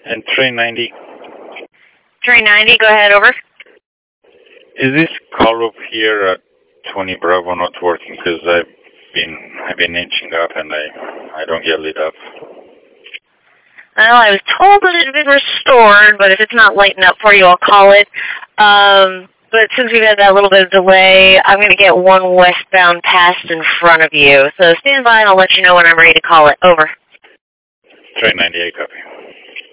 And 390. 390, go ahead, over. Is this call up here at 20 Bravo not working? Because I've been inching up and I don't get lit up. Well, I was told that it had been restored, but if it's not lighting up for you, I'll call it. But since we've had that little bit of delay, I'm going to get one westbound passed in front of you. So stand by and I'll let you know when I'm ready to call it. Over. 398, copy.